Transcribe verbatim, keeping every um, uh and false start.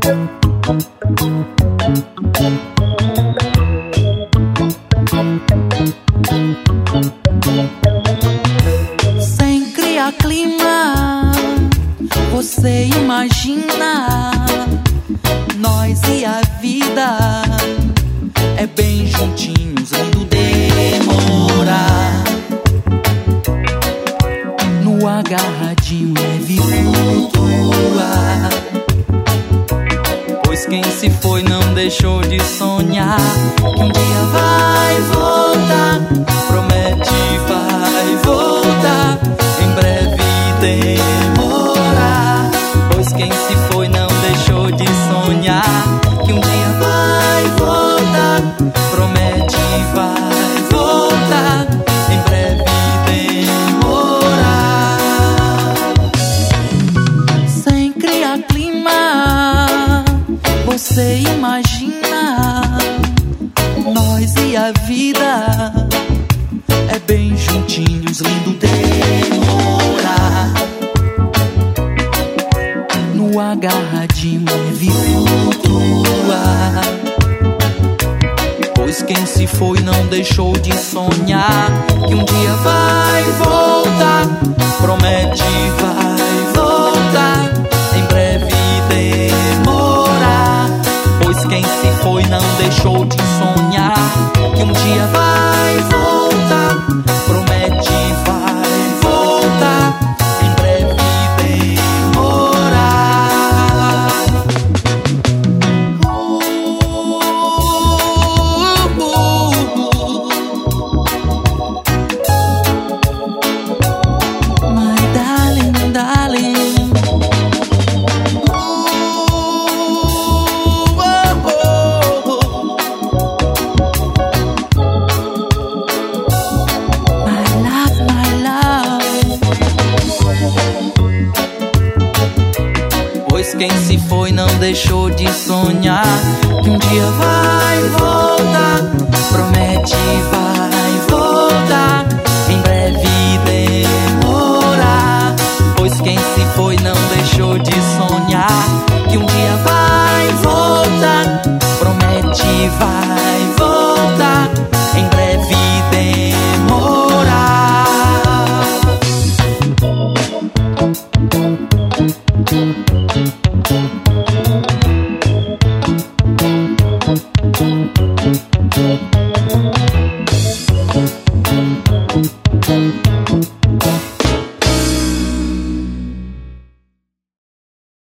Sem criar clima, você imagina nós e a vida é bem juntinhos, lindo demorar. No agarradinho leve flutuar, pois quem se foi não deixou de sonhar que um dia vai voltar. Promete vai voltar, em breve demorar, pois quem se foi não deixou de sonhar que um dia vai voltar. Promete vai voltar, em breve demorar. Sem criar clima, você imagina nós e a vida é bem juntinhos, lindo demorar. No agarradinho leve flutuar, pois quem se foi não deixou de sonhar que um dia vai voltar. Promete vai voltar, em breve demorar, pois quem se foi não deixou de sonhar que um dia vai voltar. Promete vai voltar, em breve demorar. uh, uh, uh. My darling, darling. uh, uh, uh. My love, my love. Pois quem se foi não deixou de sonhar que um dia vai voltar. Promete vai voltar, em breve demorar, pois quem se foi não deixou de sonhar que um dia vai voltar. Promete vai voltar, em breve demorar.